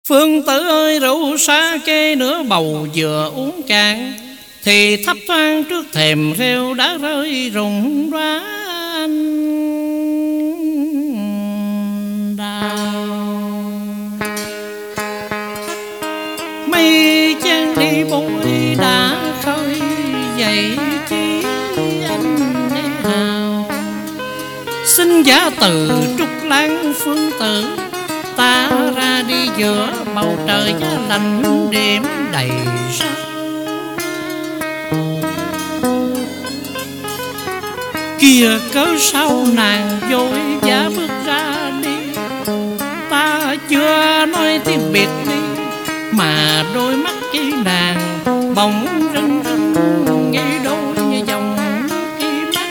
Phương Tử ơi, rượu sa kê nửa bầu vừa uống cạn, thì thấp thoáng trước thềm rêu đã rơi rụng đoá anh đào. Mây chen đi bụi đã khơi dậy chi anh hào. Xin giá từ trúc lan Phương Tử, ta ra đi giữa bầu trời giá lạnh đêm đầy sao. Kìa cớ sao nàng vội vã bước ra đi, ta chưa nói tiếng biệt ly, mà đôi mắt với nàng bỗng rưng rưng nghĩ đôi như dòng nước mắt.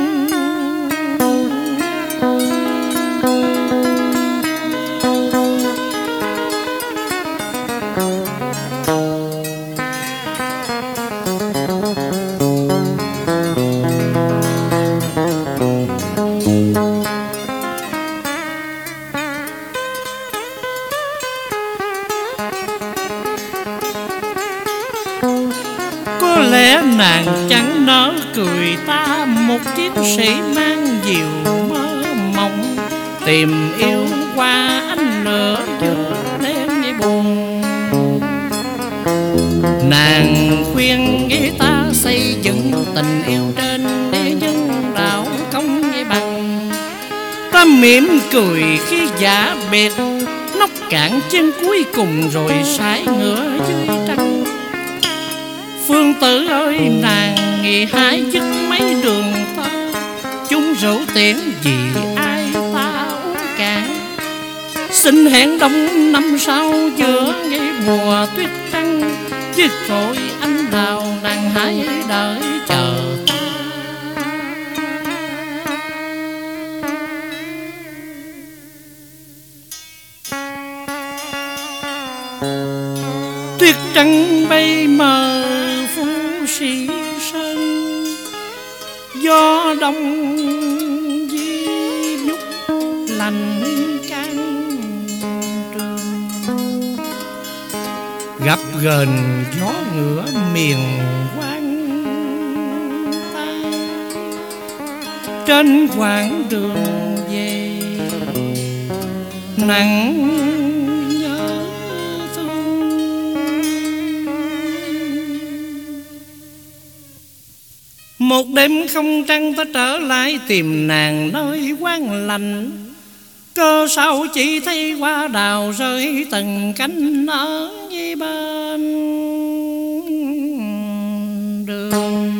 Có lẽ nàng chẳng nỡ cười ta, một chiến sĩ mang diều mơ mộng, tìm yêu qua ánh lửa giữa đêm như buồn. Nàng khuyên nghĩ ta xây dựng tình yêu trên để nhân đạo công như bằng. Ta mỉm cười khi giả biệt, nóc cạn chân cuối cùng rồi sải ngựa dưới trăng. Phương Tử ơi, nàng nghĩ hãy dứt mấy đường ta, chung rượu tiễn vì ai ta uống cạn. Xin hẹn đông năm sau giữa ngày mùa tuyết trắng, chứ rồi anh đào nàng hãy đợi chờ ta. Tuyết trắng bay mờ Phú Sĩ Sơn, gió đông di nhúc lành can trường. Gặp gần gió ngựa miền Quang ta, trên quãng đường về nắng nhớ thương. Một đêm không trăng ta trở lại tìm nàng nơi quán lành, cơ sao chỉ thấy hoa đào rơi từng cánh ở ngay bên đường.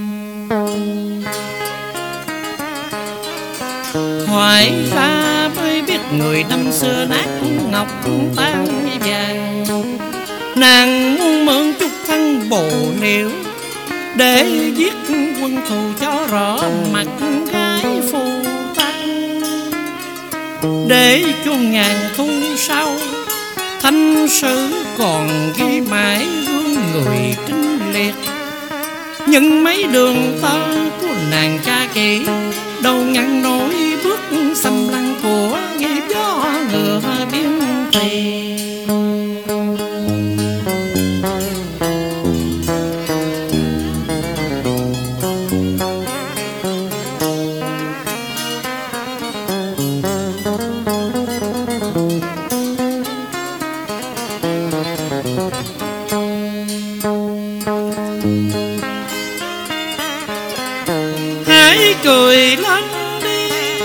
Hỏi ra mới biết người năm xưa nát ngọc tan vàng. Nàng muốn mượn chút thân bồ liễu để giết quân thù cho rõ mặt gái phù tăng, để cho ngàn thu sau thanh sử còn ghi mãi gương người trinh liệt. Nhưng mấy đường tơ của nàng cha kỹ đâu ngăn nổi bước xâm lăng của nghiệp gió ngựa biên thùy. Hãy cười lên đi,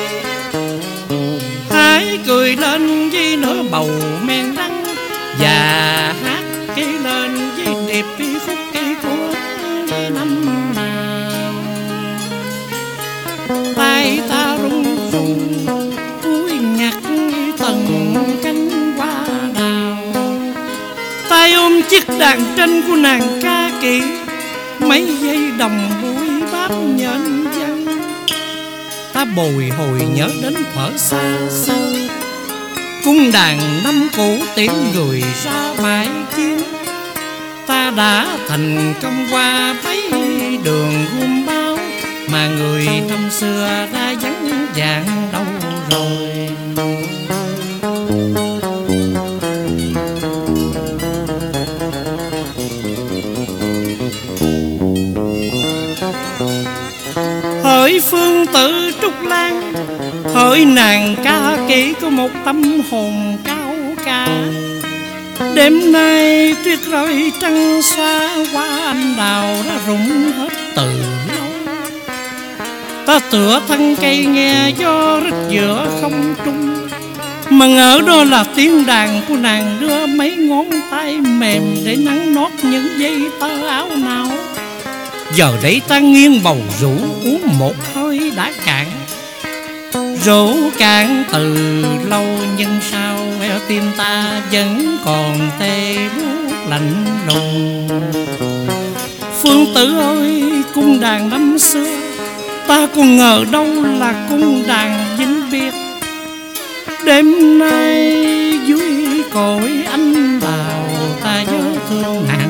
hãy cười lên với nửa bầu men đắng, và hát ký lên với điệp đi khúc cây của năm nào. Tay ta run run cúi nhặt từng cánh hoa đào, tay ôm chiếc đàn tranh của nàng ca kỹ, mấy giây đồng bụi bám nhện văng. Ta bồi hồi nhớ đến thuở xa xưa, cung đàn năm cũ tiễn người ra bãi chiến. Ta đã thành công qua mấy đường gươm bao, mà người năm xưa đã vắng dạng đâu rồi. Phương Tử Trúc Lan hỡi nàng ca kỹ có một tâm hồn cao cả. Đêm nay tuyết rơi trăng xa, hoa anh đào đã rụng hết từ lâu. Ta tựa thân cây nghe gió rít giữa không trung, mà ngỡ đó là tiếng đàn của nàng đưa mấy ngón tay mềm để nắn nót những dây tơ áo nào. Giờ đây ta nghiêng bầu rượu uống một hơi đã cạn. Rượu cạn từ lâu nhưng sao eo tim ta vẫn còn tê buốt lạnh lùng. Phương Tử ơi cung đàn năm xưa, ta còn ngờ đâu là cung đàn vĩnh biệt. Đêm nay dưới cội anh đào ta nhớ thương nàng.